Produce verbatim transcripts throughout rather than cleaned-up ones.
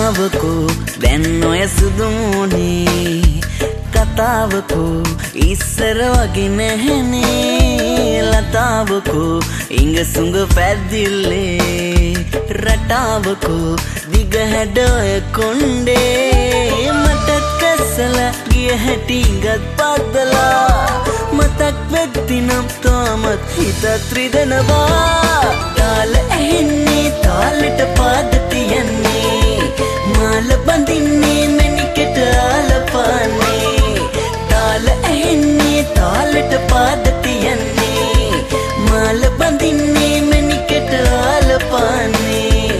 හිනාවකෝ දැන් ඔය සුදුමුනේ කතාවකෝ ඉස්සර වගේ නැහැනේ ලතාවකෝ ඉංග සුඟ පැද්දිල්ලේ රටාවකෝ දිග හැඩ ඔය කොණ්ඩේ මටත් කැස්සලා ගිය හැටි ඉඟත් පද්දලා මතක් වෙද්දි නම් තාමත් හිතත් රිදෙනවා තාල ඇහෙන්නේ තාලෙට පාද තියන්නේ මාල බඳින්නේ මැණිකෙට ආලපානේ තාල ඇහෙන්නේ තාලෙට පාද තියන්නේ මාල බඳින්නේ මැණිකෙට ආලපානේ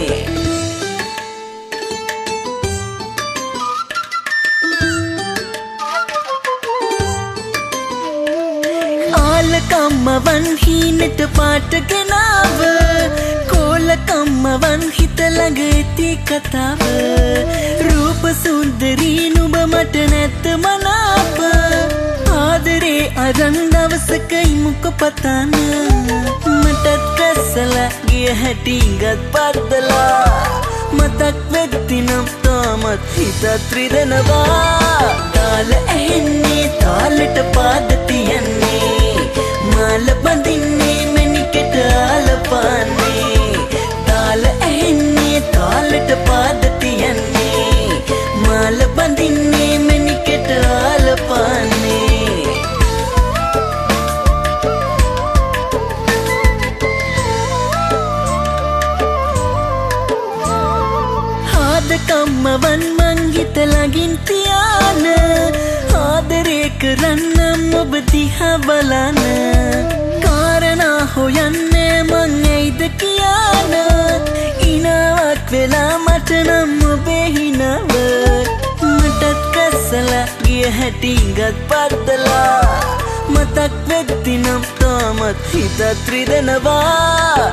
කම්මවන් හීනට පාට ගෙනාව කෝල කම්මවන් හිත ළඟ ඇති කතාව රූප සුන්දරී නුඹ මට නැත මනාප ආදරේ අරන් දවසක ඉමුක පතන මටත් කැස්සලා ගිය හැටි ඉඟත් පද්දලා මතක් වෙද්දි නම් තාමත් හිතත් රිදෙනවා තාල ඇහෙන්නේ තාලෙට පාද තියන්නේ මාල බඳින්නේ මැණිකෙට ආලපානේ තාල ඇහෙන්නේ තාලෙට පාද තියන්නේ මාල බඳින්නේ මැණිකෙට ආලපානේ ආද කම්මවන් මං හිත ළඟින් තියාන ආදරේ කරන්නම් ඔබ දිහා බලන කාරණා හොයන්නේ මං ඇයිද කියන ඉනාවක් වෙලා මට නම් ඔබේ හිනව මටත් කැස්සලා ගිය හැටි ඉඟත් පද්දලා මතක් වෙද්දි නම් තාමත් හිතත් රිදෙනවා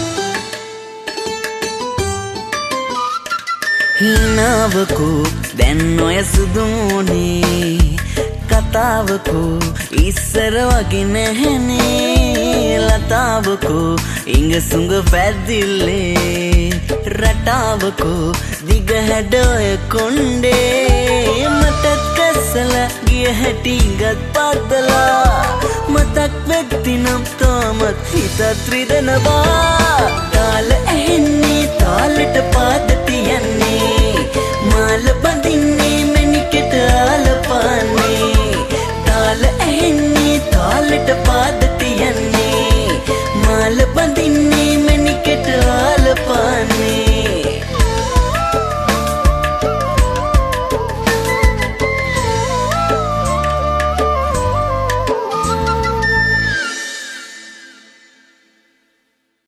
හිනාවකෝ දැන් ඔය සුදුමුනේ කතාවකෝ ඉස්සර වගේ නැහැනේ ලතාවකෝ ඉංග සුඟ පැද්දිල්ලේ රටාවකෝ දිග හැඩ ඔය කොණ්ඩේ මටත් කැස්සලා ගිය හැටි ඉඟත් පද්දලා මතක් වෙද්දි නම් තාමත් හිතත් රිදෙනවා තාල ඇහෙන්නේ තාලෙට පාද තියන්නේ මාල බඳින්නේ මැණිකෙට ආලපානේ තාල ඇහෙන්නේ තාලෙට පාද තියන්නේ මාල බඳින්නේ